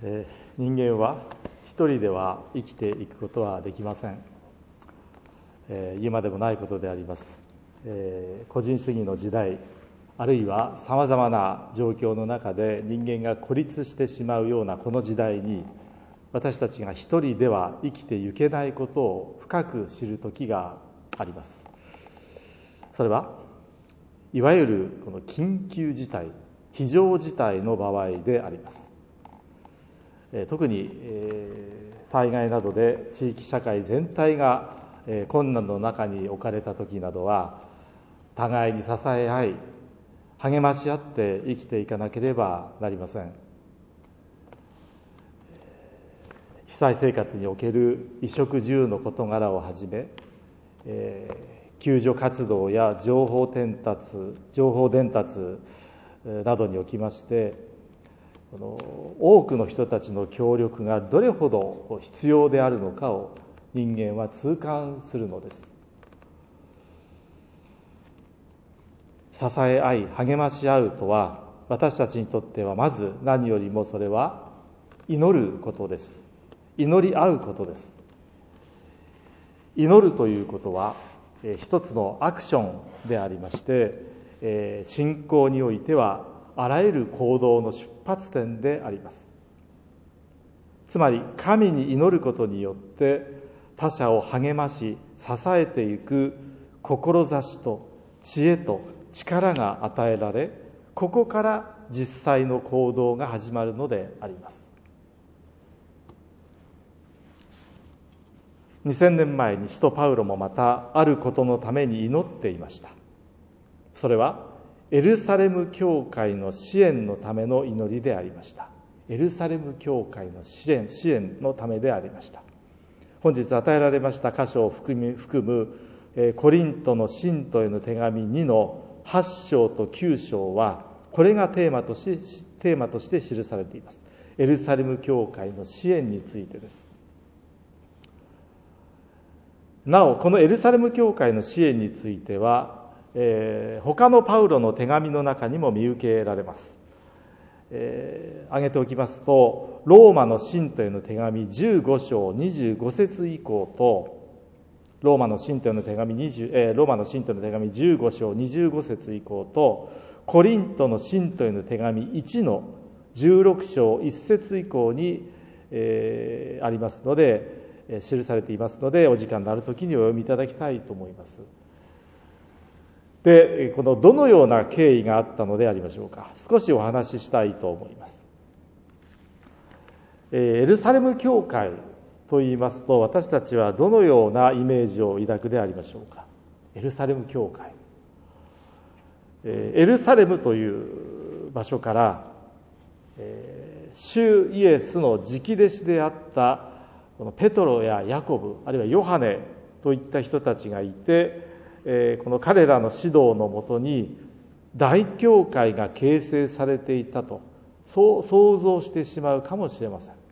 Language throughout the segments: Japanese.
人間は一人では生きていくことはできません。言うまでもないことであります。個人主義の時代、あるいはさまざまな状況の中で人間が孤立してしまうようなこの時代に、私たちが一人では生きていけないことを深く知る時があります。それはいわゆるこの緊急事態、非常事態の場合であります。特に災害などで地域社会全体が困難の中に置かれた時などは、互いに支え合い励まし合って生きていかなければなりません。被災生活における衣食住の事柄をはじめ、救助活動や情報伝達などにおきまして、多くの人たちの協力がどれほど必要であるのかを人間は痛感するのです。支え合い励まし合うとは、私たちにとってはまず何よりもそれは祈ることです。祈り合うことです。祈るということは一つのアクションでありまして、信仰においてはあらゆる行動の出発点であります。つまり神に祈ることによって他者を励まし支えていく志と知恵と力が与えられ、ここから実際の行動が始まるのであります。2000年前に使徒パウロもまたあることのために祈っていました。それはエルサレム教会の支援のための祈りでありました。エルサレム教会の支援のためでありました。本日与えられました箇所を含むコリントの信徒への手紙2の8章と9章は、これがテーマとして記されています。エルサレム教会の支援についてです。なお、このエルサレム教会の支援については、他のパウロの手紙の中にも見受けられます。挙げておきますと、ローマの信徒への手紙15章25節以降と、ローマの信徒への手紙15章25節以降と、コリントの信徒への手紙1の16章1節以降に、ありますので、記されていますので、お時間のあるときにお読みいただきたいと思います。で、このどのような経緯があったのでありましょうか。少しお話ししたいと思います。エルサレム教会と言いますと、私たちはどのようなイメージを抱くでありましょうか。エルサレム教会。エルサレムという場所から、主イエスの直弟子であったこのペトロやヤコブ、あるいはヨハネといった人たちがいて、この彼らの指導のもとに大教会が形成されていたと、そう想像してしまうかもしれません。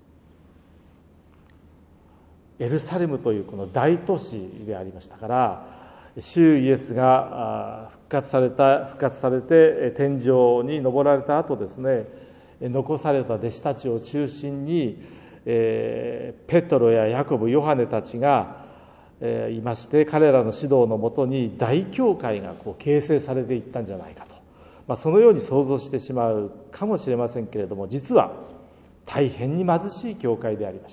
エルサレムというこの大都市でありましたから、主イエスが復活されて天井に登られた後ですね、残された弟子たちを中心にペトロやヤコブ、ヨハネたちがいまして、彼らの指導のもとに大教会が形成されていったんじゃないかと、そのように想像してしまうかもしれませんけれども、実は大変に貧しい教会でありました。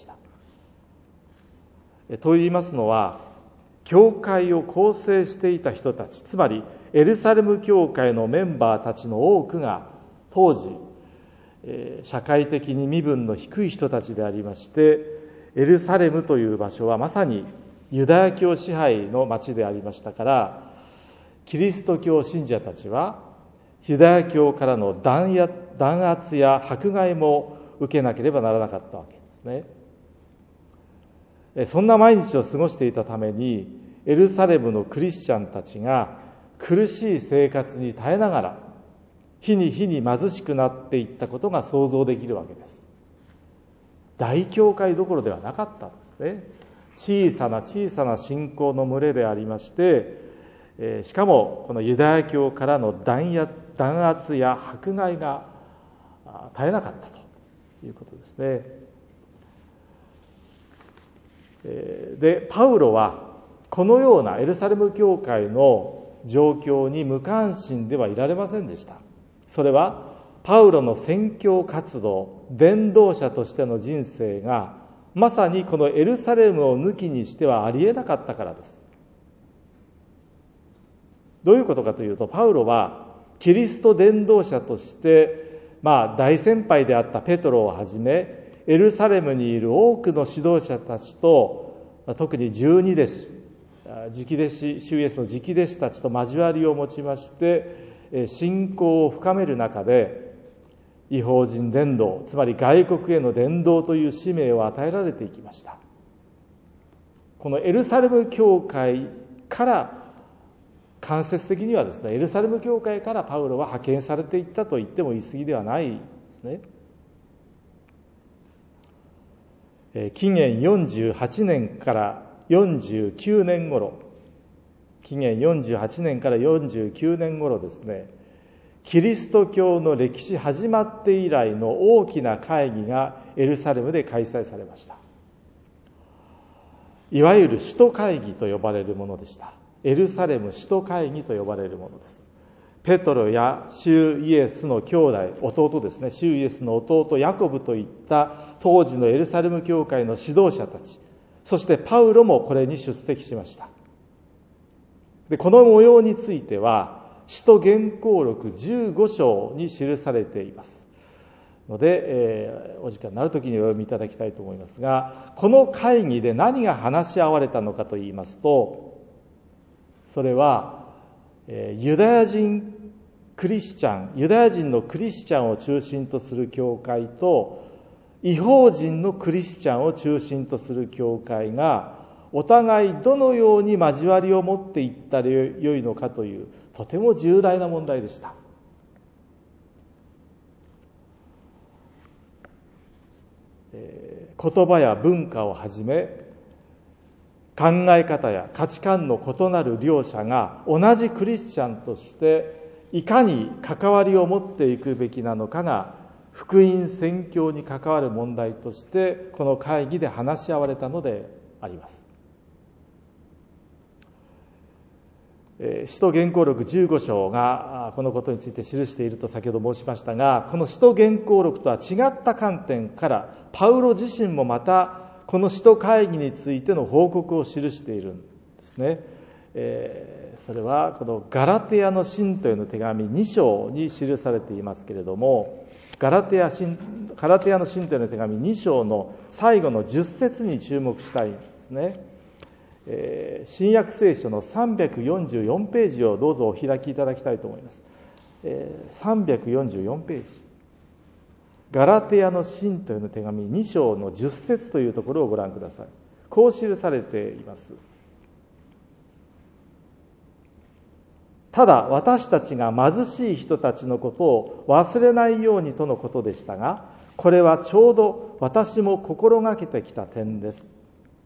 と言いますのは、教会を構成していた人たち、つまりエルサレム教会のメンバーたちの多くが当時社会的に身分の低い人たちでありまして、エルサレムという場所はまさにユダヤ教支配の町でありましたから、キリスト教信者たちはユダヤ教からの弾圧や迫害も受けなければならなかったわけですね。そんな毎日を過ごしていたために、エルサレムのクリスチャンたちが苦しい生活に耐えながら日に日に貧しくなっていったことが想像できるわけです。大教会どころではなかったんですね。小さな信仰の群れでありまして、しかもこのユダヤ教からの弾圧や迫害が絶えなかったと。 いうことですね。で、パウロはこのようなエルサレム教会の状況に無関心ではいられませんでした。それはパウロの宣教活動、伝道者としての人生がまさにこのエルサレムを抜きにしてはありえなかったからです。どういうことかというと、パウロはキリスト伝道者として、大先輩であったペトロをはじめ、エルサレムにいる多くの指導者たちと、特に12弟子、直弟子、主イエスの直弟子たちと交わりを持ちまして、信仰を深める中で、異邦人伝道、つまり外国への伝道という使命を与えられていきました。このエルサレム教会から、間接的にはですね、エルサレム教会からパウロは派遣されていったと言っても言い過ぎではないですね。紀元48年から49年頃、紀元48年から49年頃ですね、キリスト教の歴史始まって以来の大きな会議がエルサレムで開催されました。いわゆる使徒会議と呼ばれるものでした。エルサレム使徒会議と呼ばれるものです。ペトロや主イエスの兄弟、弟ですね、主イエスの弟ヤコブといった当時のエルサレム教会の指導者たち、そしてパウロもこれに出席しました。で、この模様については使徒言行録15章に記されていますので、お時間になるときにお読みいただきたいと思いますが、この会議で何が話し合われたのかといいますと、それはユダヤ人のクリスチャンを中心とする教会と異邦人のクリスチャンを中心とする教会がお互いどのように交わりを持っていったらよいのかというとても重大な問題でした。言葉や文化をはじめ考え方や価値観の異なる両者が同じクリスチャンとしていかに関わりを持っていくべきなのかが福音宣教に関わる問題としてこの会議で話し合われたのであります。使徒言行録15章がこのことについて記していると先ほど申しましたが、この使徒言行録とは違った観点からパウロ自身もまたこの使徒会議についての報告を記しているんですね。それはこのガラテヤの信徒への手紙2章に記されていますけれども、ガラテヤの信徒への手紙2章の最後の10節に注目したいんですね。新約聖書の344ページをどうぞお開きいただきたいと思います。344ページ、ガラテヤの信徒への手紙2章の10節というところをご覧ください。こう記されています。ただ私たちが貧しい人たちのことを忘れないようにとのことでしたが、これはちょうど私も心がけてきた点です。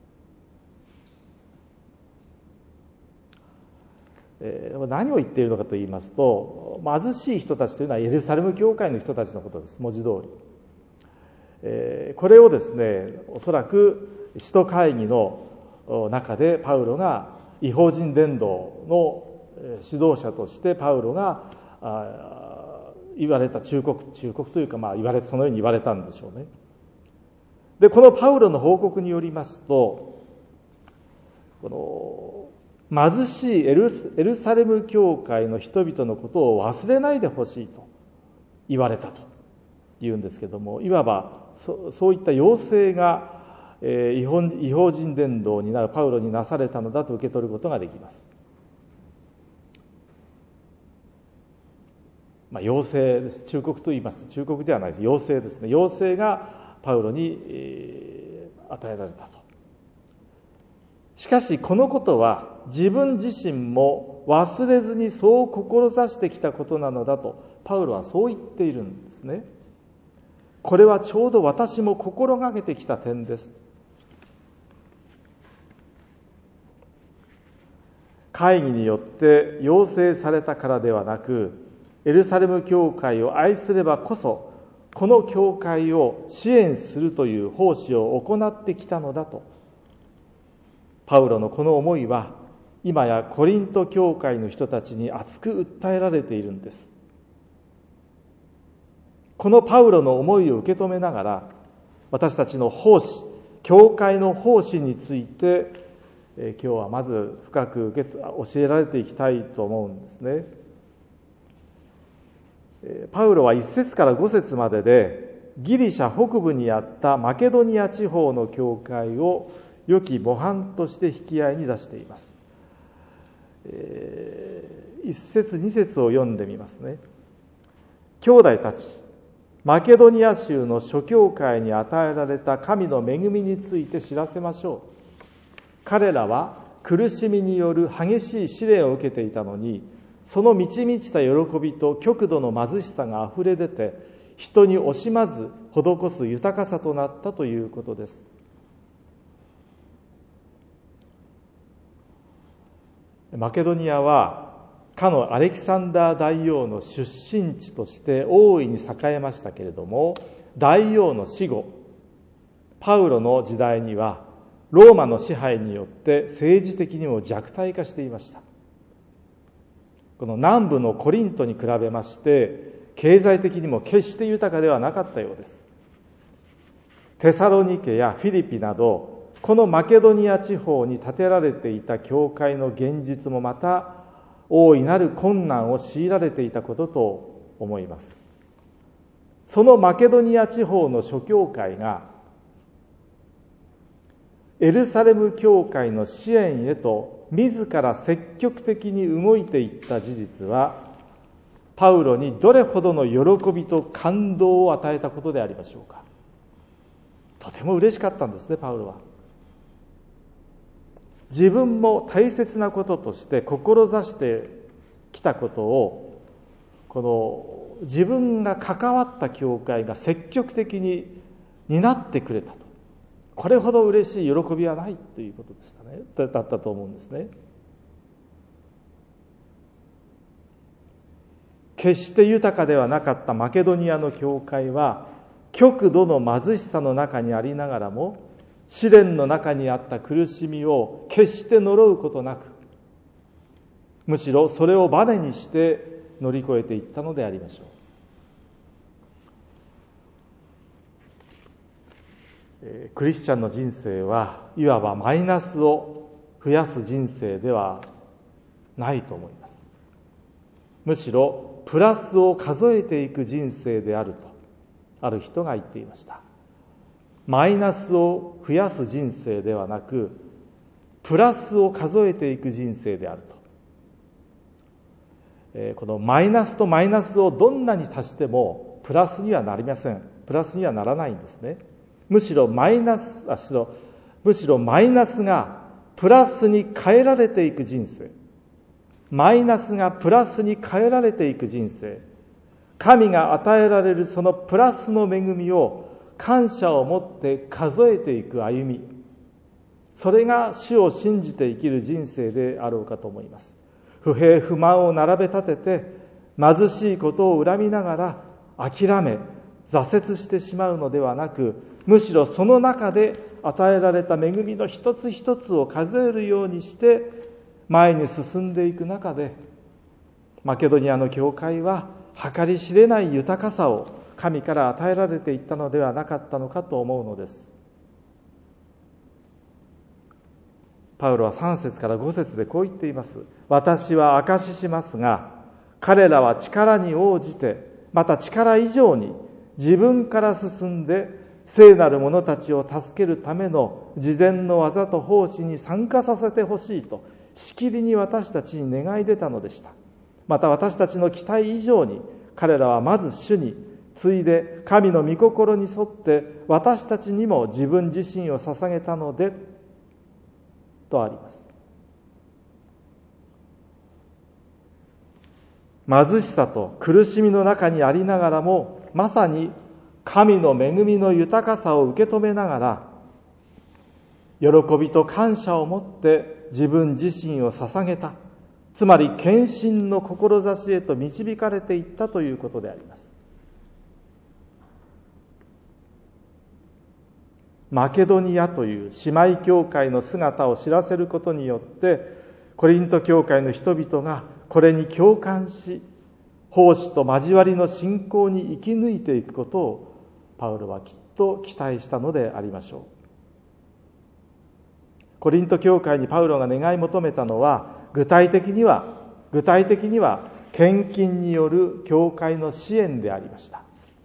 何を言っているのかと言いますと、貧しい人たちというのはエルサレム教会の人たちのことです。文字通り。これをですね、おそらく使徒会議の中でパウロが異邦人伝道の指導者としてパウロが言われた忠告というか、そのように言われたんでしょうね。で、このパウロの報告によりますと、この貧しいエルサレム教会の人々のことを忘れないでほしいと言われたというんですけども、いわばそういった要請が異邦人伝道になるパウロになされたのだと受け取ることができます。要請です。忠告と言います。忠告ではないです。要請ですね。要請がパウロに与えられたと。しかしこのことは自分自身も忘れずにそう志してきたことなのだとパウロはそう言っているんですね。これはちょうど私も心がけてきた点です。会議によって要請されたからではなく、エルサレム教会を愛すればこそこの教会を支援するという奉仕を行ってきたのだと。パウロのこの思いは今やコリント教会の人たちに熱く訴えられているんです。このパウロの思いを受け止めながら、私たちの奉仕、教会の奉仕について、今日はまず深く教えられていきたいと思うんですね。パウロは1節から5節まででギリシャ北部にあったマケドニア地方の教会を良き模範として引き合いに出しています。1節2節を読んでみますね。兄弟たち、マケドニア州の諸教会に与えられた神の恵みについて知らせましょう。彼らは苦しみによる激しい試練を受けていたのに、その満ち満ちた喜びと極度の貧しさがあふれ出て、人に惜しまず施す豊かさとなったということです。マケドニアはかのアレキサンダー大王の出身地として大いに栄えましたけれども、大王の死後、パウロの時代にはローマの支配によって政治的にも弱体化していました。この南部のコリントに比べまして経済的にも決して豊かではなかったようです。テサロニケやフィリピなどこのマケドニア地方に建てられていた教会の現実もまた大いなる困難を強いられていたことと思います。そのマケドニア地方の諸教会がエルサレム教会の支援へと自ら積極的に動いていった事実は、パウロにどれほどの喜びと感動を与えたことでありましょうか。とても嬉しかったんですね、パウロは。自分も大切なこととして志してきたことを、この自分が関わった教会が積極的に担ってくれたと。これほど嬉しい喜びはないということでしたね。だったと思うんですね。決して豊かではなかったマケドニアの教会は、極度の貧しさの中にありながらも、試練の中にあった苦しみを決して呪うことなく、むしろそれをバネにして乗り越えていったのでありましょう。クリスチャンの人生はいわばマイナスを増やす人生ではないと思います。むしろプラスを数えていく人生であるとある人が言っていました。マイナスを増やす人生ではなくプラスを数えていく人生であると。このマイナスとマイナスをどんなに足してもプラスにはなりません。プラスにはならないんですね。むしろマイナスがプラスに変えられていく人生、マイナスがプラスに変えられていく人生、神が与えられるそのプラスの恵みを感謝を持って数えていく歩み、それが主を信じて生きる人生であろうかと思います。不平不満を並べ立てて貧しいことを恨みながら諦め挫折してしまうのではなく、むしろその中で与えられた恵みの一つ一つを数えるようにして前に進んでいく中で、マケドニアの教会は計り知れない豊かさを神から与えられていったのではなかったのかと思うのです。パウロは3節から5節でこう言っています。私は証ししますが、彼らは力に応じて、また力以上に自分から進んで聖なる者たちを助けるための事前の技と奉仕に参加させてほしいとしきりに私たちに願い出たのでした。また私たちの期待以上に彼らはまず主に、次いで神の御心に沿って私たちにも自分自身を捧げたのでとあります。貧しさと苦しみの中にありながらも、まさに神の恵みの豊かさを受け止めながら、喜びと感謝を持って自分自身を捧げた、つまり献身の志へと導かれていったということであります。 マケドニアという姉妹教会の姿を知らせることによって、コリント教会の人々がこれに共感し、奉仕と交わりの信仰に生き抜いていくことをパウロはきっと期待したのでありましょう。コリント教会にパウロが願い求めたのは、具体的には献金による教会の支援でありました。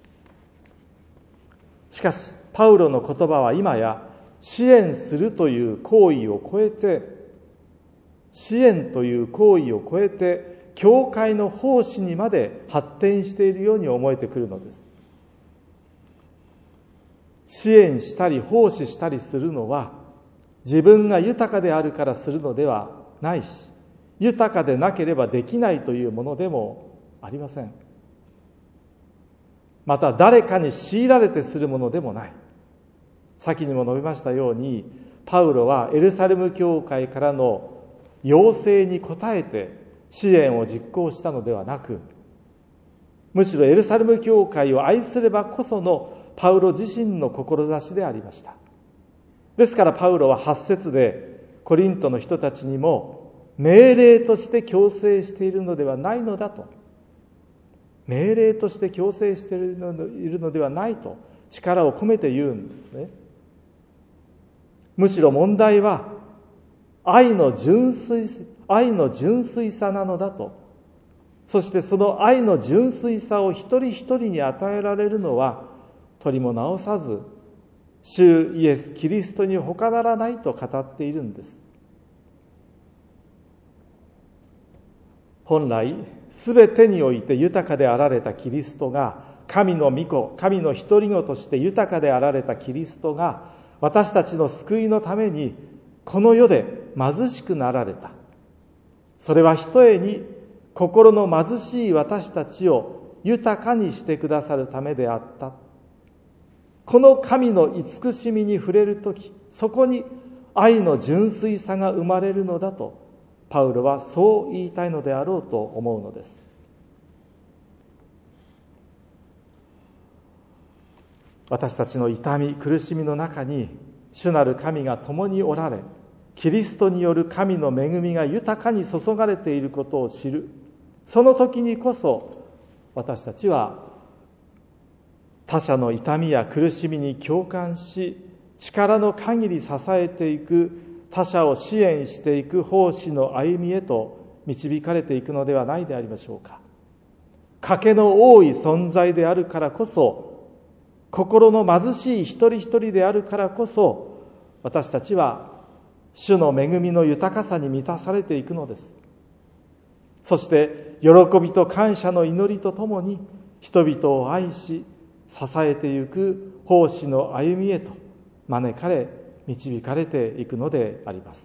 しかしパウロの言葉は今や支援するという行為を超えて、教会の奉仕にまで発展しているように思えてくるのです。支援したり奉仕したりするのは、自分が豊かであるからするのではないし、豊かでなければできないというものでもありません。また誰かに強いられてするものでもない。先にも述べましたように、パウロはエルサレム教会からの要請に応えて支援を実行したのではなく、むしろエルサレム教会を愛すればこそのパウロ自身の志でありました。ですからパウロは8節でコリントの人たちにも命令として強制しているのではないのだと、命令として強制しているのではないと力を込めて言うんですね。むしろ問題は愛の純粋さなのだと。そしてその愛の純粋さを一人一人に与えられるのは、取りも直さず主イエス・キリストに他ならないと語っているんです。本来すべてにおいて豊かであられたキリストが、神の御子、神の独り子として豊かであられたキリストが、私たちの救いのためにこの世で貧しくなられた。それはひとえに心の貧しい私たちを豊かにしてくださるためであった。この神の慈しみに触れるとき、そこに愛の純粋さが生まれるのだと、パウロはそう言いたいのであろうと思うのです。私たちの痛み、苦しみの中に主なる神が共におられ、キリストによる神の恵みが豊かに注がれていることを知る。その時にこそ私たちは他者の痛みや苦しみに共感し、力の限り支えていく、他者を支援していく奉仕の歩みへと導かれていくのではないでありましょうか。賭けの多い存在であるからこそ、心の貧しい一人一人であるからこそ、私たちは主の恵みの豊かさに満たされていくのです。そして喜びと感謝の祈りとともに、人々を愛し支えていく奉仕の歩みへと招かれ導かれていくのであります。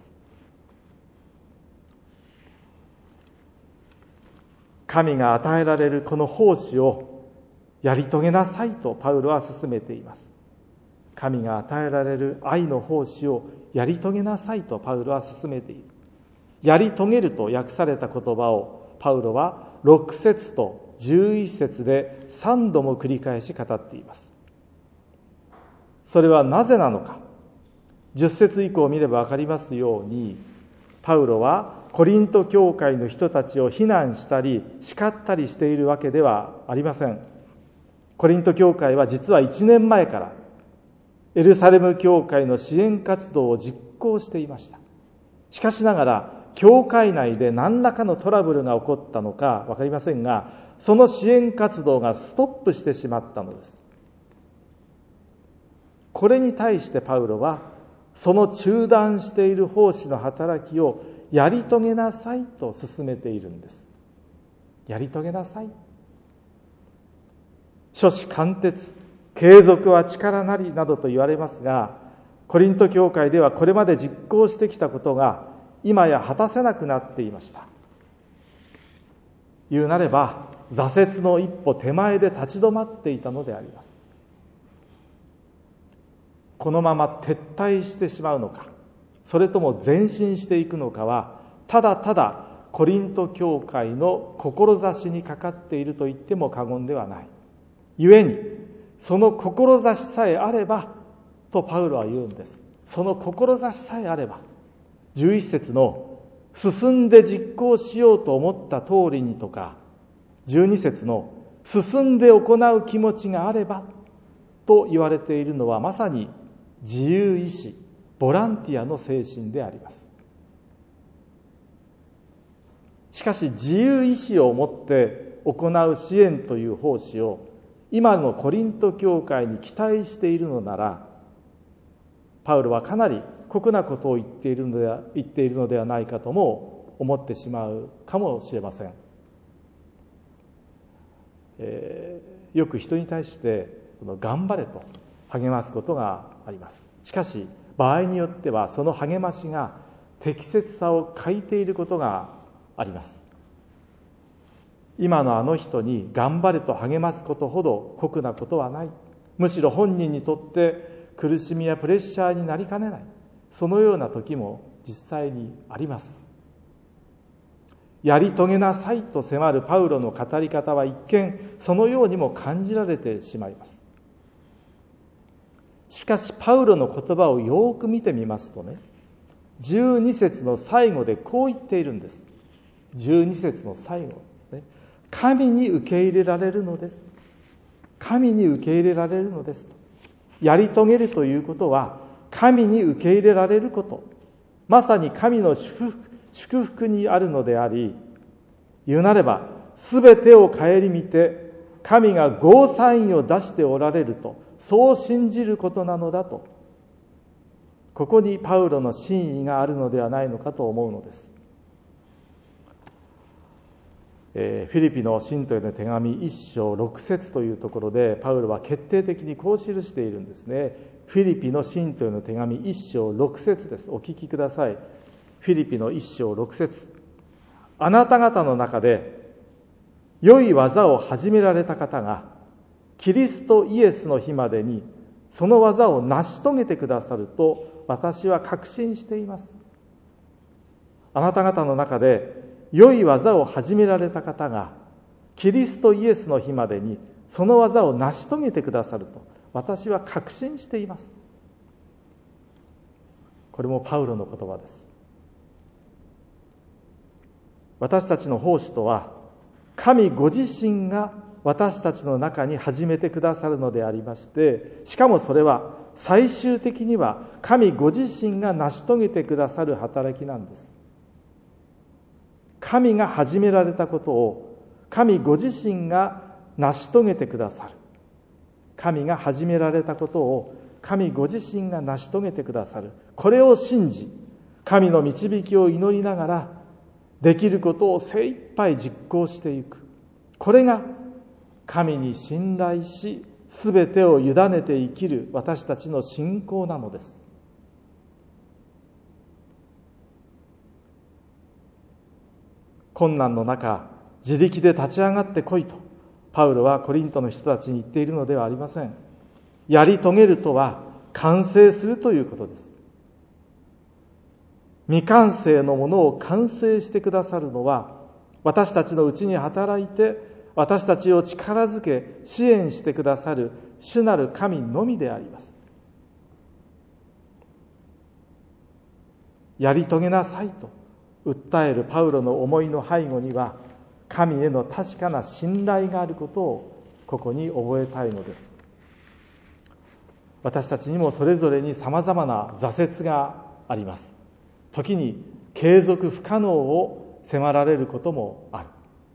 神が与えられるこの奉仕をやり遂げなさいとパウロは勧めています。神が与えられる愛の奉仕をやり遂げなさいとパウロは勧めている。やり遂げると訳された言葉をパウロは6節と11節で3度も繰り返し語っています。それはなぜなのか。10節以降を見ればわかりますように、パウロはコリント教会の人たちを非難したり叱ったりしているわけではありません。コリント教会は実は1年前からエルサレム教会の支援活動を実行していました。しかしながら教会内で何らかのトラブルが起こったのかわかりませんが、その支援活動がストップしてしまったのです。これに対してパウロは、その中断している奉仕の働きをやり遂げなさいと勧めているんです。やり遂げなさい。初志貫徹、継続は力なりなどと言われますが、コリント教会ではこれまで実行してきたことが今や果たせなくなっていました。言うなれば挫折の一歩手前で立ち止まっていたのであります。このまま撤退してしまうのか、それとも前進していくのかは、ただただコリント教会の志にかかっていると言っても過言ではない。故にその志さえあればとパウロは言うんです。その志さえあれば、11節の進んで実行しようと思った通りにとか、12節の進んで行う気持ちがあればと言われているのは、まさに自由意志、ボランティアの精神であります。しかし自由意志を持って行う支援という奉仕を今のコリント教会に期待しているのなら、パウロはかなり酷なことを言っているのではないかとも思ってしまうかもしれません。よく人に対して頑張れと励ますことがあります。しかし場合によってはその励ましが適切さを欠いていることがあります。今のあの人に頑張れと励ますことほど酷なことはない。むしろ本人にとって苦しみやプレッシャーになりかねない。そのような時も実際にあります。やり遂げなさいと迫るパウロの語り方は一見そのようにも感じられてしまいます。しかしパウロの言葉をよく見てみますとね、12節の最後でこう言っているんです。12節の最後ですね。神に受け入れられるのです。神に受け入れられるのです。やり遂げるということは神に受け入れられること、まさに神の祝福にあるのであり、言うなれば全てを顧みて神がゴーサインを出しておられると、そう信じることなのだと、ここにパウロの真意があるのではないのかと思うのです。フィリピの信徒への手紙1章6節というところでパウロは決定的にこう記しているんですね。フィリピの信徒への手紙1章6節です。お聞きください。フィリピの1章6節。あなた方の中で良い技を始められた方がキリストイエスの日までにその技を成し遂げてくださると私は確信しています。あなた方の中で良い技を始められた方がキリストイエスの日までにその技を成し遂げてくださると私は確信しています。これもパウロの言葉です。私たちの奉仕とは神ご自身が私たちの中に始めてくださるのでありまして、しかもそれは最終的には神ご自身が成し遂げてくださる働きなんです。神が始められたことを神ご自身が成し遂げてくださる。神が始められたことを神ご自身が成し遂げてくださる。これを信じ、神の導きを祈りながらできることを精一杯実行していく。これが神に信頼し、すべてを委ねて生きる私たちの信仰なのです。困難の中、自力で立ち上がってこいと、パウロはコリントの人たちに言っているのではありません。やり遂げるとは、完成するということです。未完成のものを完成してくださるのは、私たちのうちに働いて、私たちを力づけ、支援してくださる主なる神のみであります。やり遂げなさいと訴えるパウロの思いの背後には、神への確かな信頼があることをここに覚えたいのです。私たちにもそれぞれに様々な挫折があります。時に継続不可能を迫られることもある。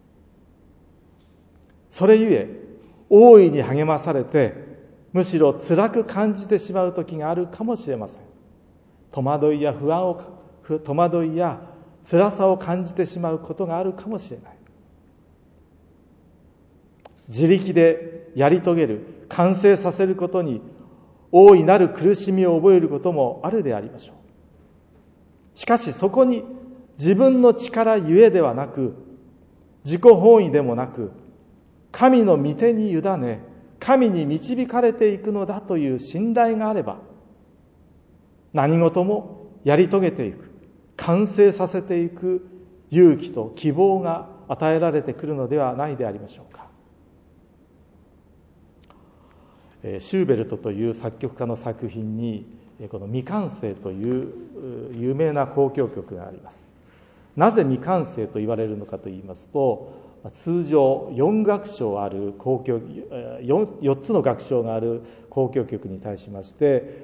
それゆえ大いに励まされて、むしろ辛く感じてしまう時があるかもしれません。戸惑いや辛さを感じてしまうことがあるかもしれない。自力でやり遂げる、完成させることに大いなる苦しみを覚えることもあるでありましょう。しかしそこに自分の力ゆえではなく、自己本位でもなく、神の御手に委ね、神に導かれていくのだという信頼があれば、何事もやり遂げていく、完成させていく勇気と希望が与えられてくるのではないでありましょうか。 シューベルトという作曲家の作品にこの未完成という有名な交響曲があります。なぜ未完成と言われるのかといいますと、通常4楽章ある4つの楽章がある交響曲に対しまして、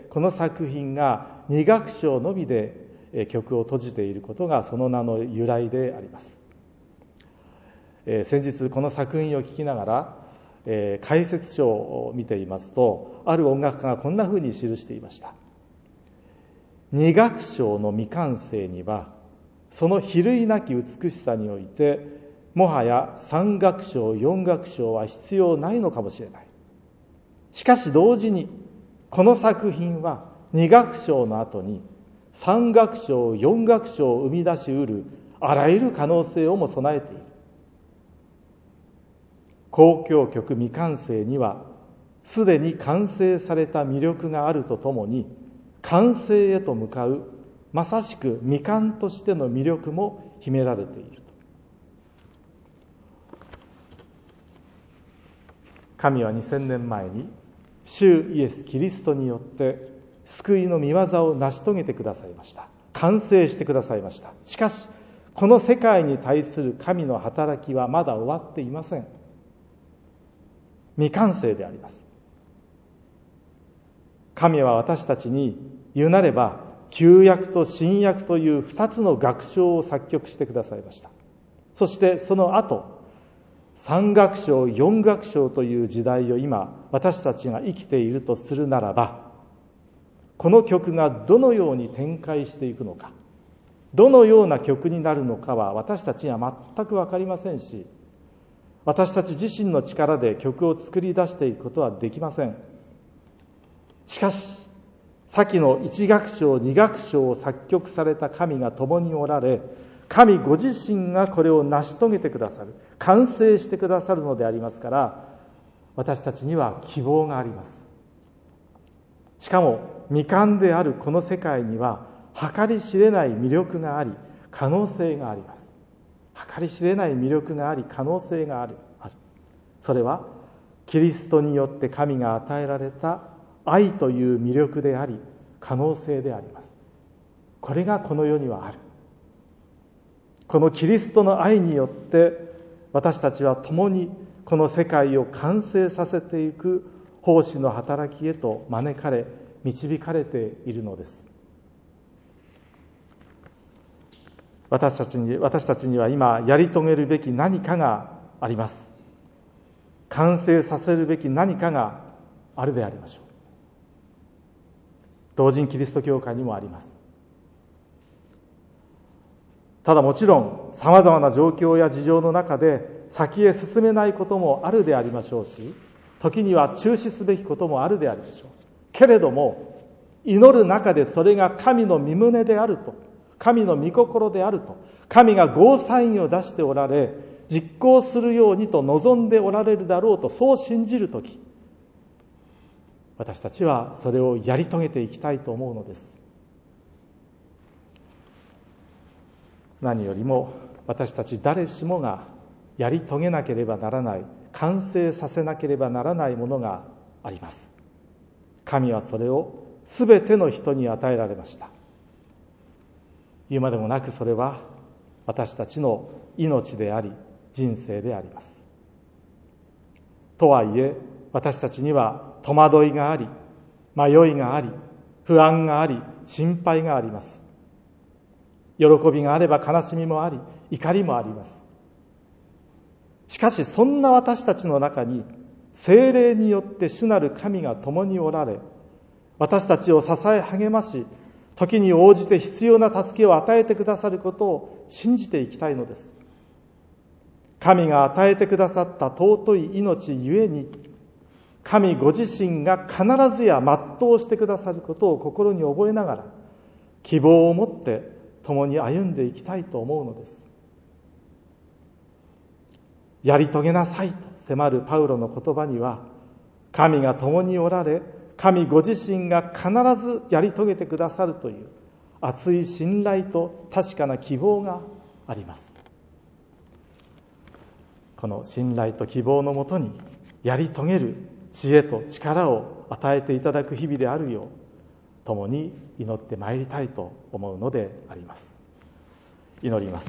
この作品が2楽章のみで曲を閉じていることがその名の由来であります。先日この作品を聞きながら解説書を見ていますと、ある音楽家がこんなふうに記していました。2楽章の未完成にはその比類なき美しさにおいて、もはや3楽章4楽章は必要ないのかもしれない。しかし同時にこの作品は2楽章の後に3楽章4楽章を生み出しうるあらゆる可能性をも備えている。交響曲未完成にはすでに完成された魅力があるとともに、完成へと向かうまさしく未完としての魅力も秘められている。神は2000年前に主イエス・キリストによって救いの御業を成し遂げてくださいました。完成してくださいました。しかしこの世界に対する神の働きはまだ終わっていません。未完成であります。神は私たちに言うなれば旧約と新約という2つの楽章を作曲してくださいました。そしてその後3楽章4楽章という時代を今私たちが生きているとするならば、この曲がどのように展開していくのか、どのような曲になるのかは私たちには全く分かりませんし、私たち自身の力で曲を作り出していくことはできません。しかし先の1楽章2楽章を作曲された神が共におられ、神ご自身がこれを成し遂げてくださる、完成してくださるのでありますから、私たちには希望があります。しかも未完であるこの世界には計り知れない魅力があり可能性があります。計り知れない魅力があり可能性がある。それはキリストによって神が与えられた愛という魅力であり可能性であります。これがこの世にはある。このキリストの愛によって私たちは共にこの世界を完成させていく奉仕の働きへと招かれ導かれているのです。私たちには今やり遂げるべき何かがあります。完成させるべき何かがあるでありましょう。同人キリスト教会にもあります。ただもちろん様々な状況や事情の中で先へ進めないこともあるでありましょうし、時には中止すべきこともあるでありましょう。けれども祈る中でそれが神の御胸であると、神の御心であると、神がゴーサインを出しておられ実行するようにと望んでおられるだろうと、そう信じるとき、私たちはそれをやり遂げていきたいと思うのです。何よりも私たち誰しもがやり遂げなければならない、完成させなければならないものがあります。神はそれをすべての人に与えられました。言うまでもなくそれは私たちの命であり人生であります。とはいえ私たちには戸惑いがあり、迷いがあり、不安があり、心配があります。喜びがあれば悲しみもあり、怒りもあります。しかしそんな私たちの中に聖霊によって主なる神が共におられ、私たちを支え励まし、時に応じて必要な助けを与えてくださることを信じていきたいのです。神が与えてくださった尊い命ゆえに、神ご自身が必ずや全うしてくださることを心に覚えながら、希望を持って共に歩んでいきたいと思うのです。やり遂げなさいと迫るパウロの言葉には、神が共におられ、神ご自身が必ずやり遂げてくださるという熱い信頼と確かな希望があります。この信頼と希望のもとにやり遂げる知恵と力を与えていただく日々であるよう、共に祈ってまいりたいと思うのであります。祈ります。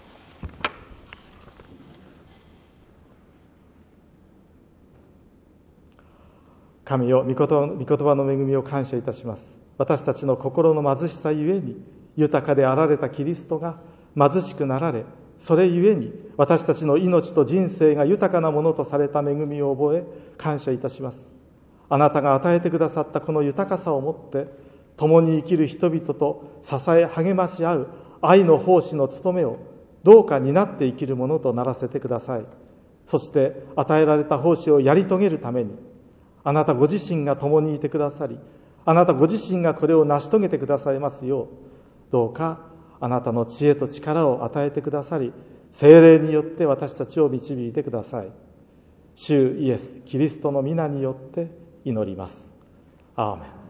神よ、御言葉の恵みを感謝いたします。私たちの心の貧しさゆえに、豊かであられたキリストが貧しくなられ、それゆえに私たちの命と人生が豊かなものとされた恵みを覚え、感謝いたします。あなたが与えてくださったこの豊かさをもって、共に生きる人々と支え励まし合う愛の奉仕の務めをどうか担って生きるものとならせてください。そして与えられた奉仕をやり遂げるために、あなたご自身が共にいてくださり、あなたご自身がこれを成し遂げてくださいますよう、どうかあなたの知恵と力を与えてくださり、聖霊によって私たちを導いてください。主イエス・キリストの皆によって祈ります。アーメン。